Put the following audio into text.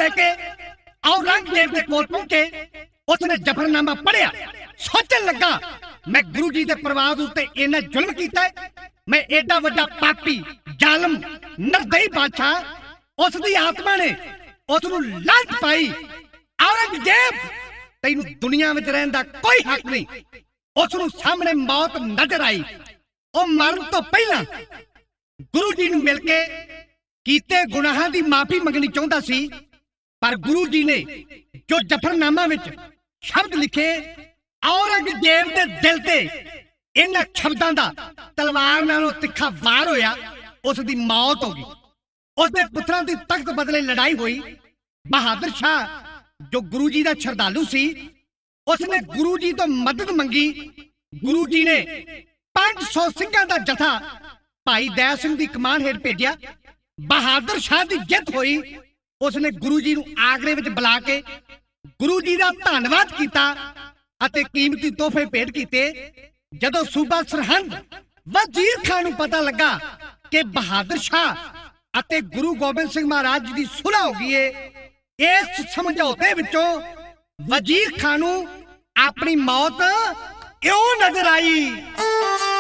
लेके औरंगजेब के कोल पहुंचे। उसने जफरनामा पढ़िया, सोचन लगा मैं गुरु जी के परिवार उत्ते इन्ना जुल्म कीता है, मैं एडा वड्डा पापी जालम निर्दयी बादशाह। उसकी आत्मा ने उसनू लांत पाई, औरंगजेब तैनू दुनिया में रहने का कोई हक नहीं। उसनू सामने मौत नजर आई। वो मरण तो पहला गुरु जी नू मिल के कीते गुनाहां दी माफी मंगनी चाहता सी, पर गुरु जी ने जो जफरनामा विच शब्द लिखे, औरंगजेब दे दिल ते इन्हां शब्दां दा तलवार नालों तिखा वार होया। उसदी मौत हो गई। उसदे पुत्रां दी तख्त बदले लड़ाई हुई। बहादुर शाह जो गुरु जी दा श्रद्धालु सी, उसने गुरु जी तो मदद मंगी। गुरु जी ने 500 सिंघां दा जथा भाई दया सिंह दी कमान हेठ भेजिया। बहादुर शाह दी जित हुई। उसने गुरु जी नू आगरे विच बुला के गुरु जी दा धन्नवाद कीता अते कीमती तोहफे भेंट कीते। जदों सूबा सरहंद वजीर खान नू पता लगा कि बहादुर शाह अते गुरु गोबिंद सिंह महाराज जी दी सुलह हो गई है, इस समझौते विचों वजीर खान नू अपनी मौत क्यों नजर आई।